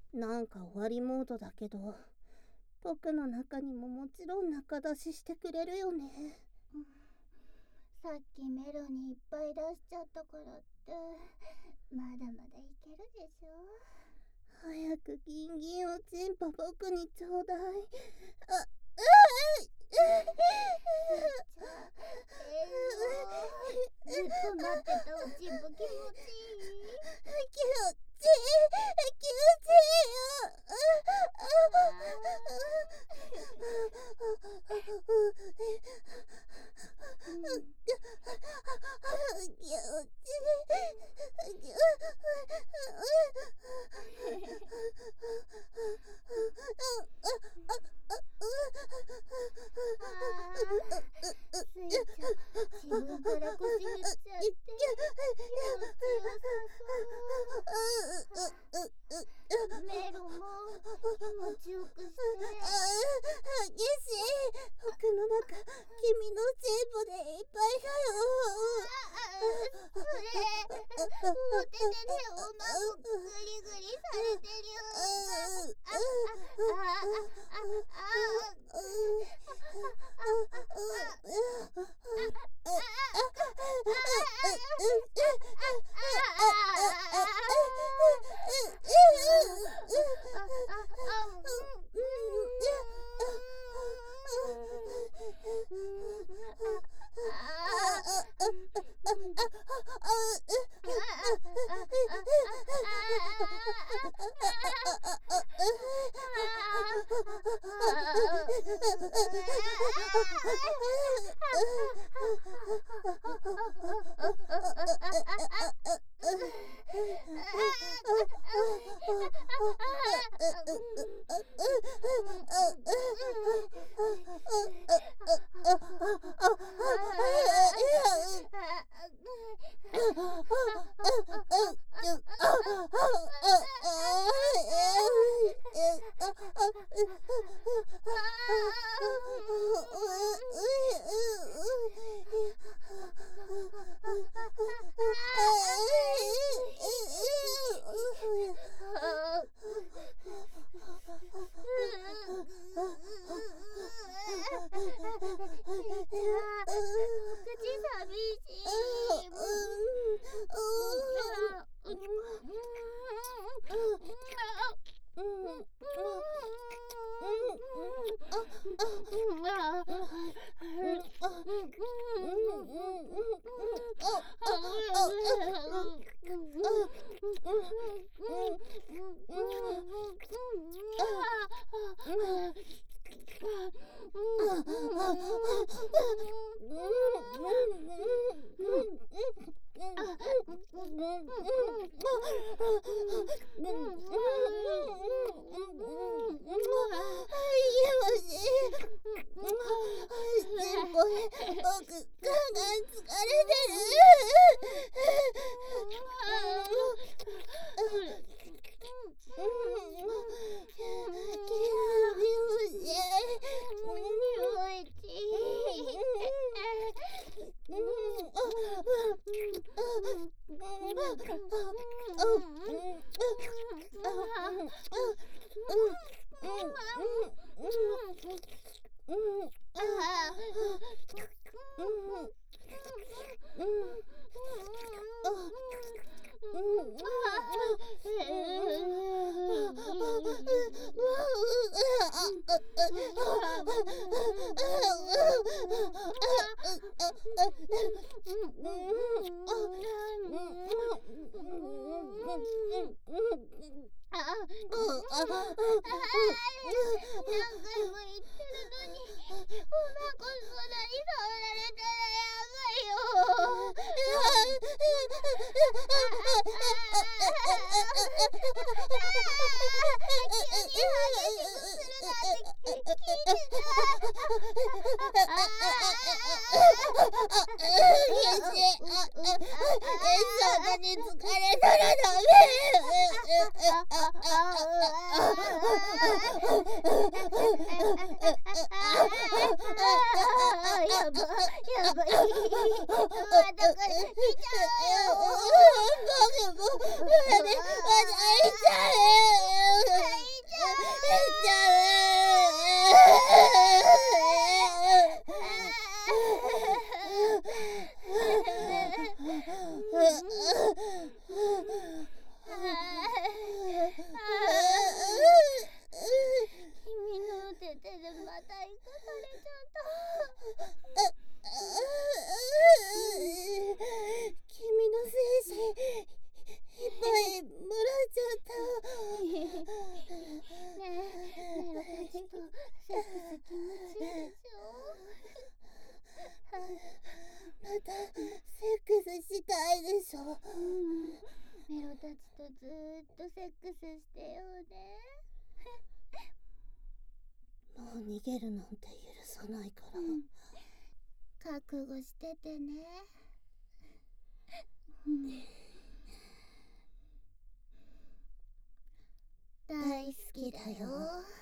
なんか終わりモードだけど、僕の中にももちろん仲出ししてくれるよね。 さっきメロにいっぱい出しちゃったからってまだまだいけるでしょ。 早くギンギンおちんぽ僕にちょうだい。 ずっと待ってたおちんぽ気持ちいい。 気持ちいよ。 スイちゃん、自分から腰振っちゃって気持ちよさそう。メロも気持ちよくして。 激しい。僕の中、君のチンポでいっぱいだよ。 それ、お手で手をうまくグリグリされてるよ。 僕も、まだ開いちゃう。 ーっとセックスしてよね。 もう逃げるなんて許さないから、 覚悟しててね。大好きだよ。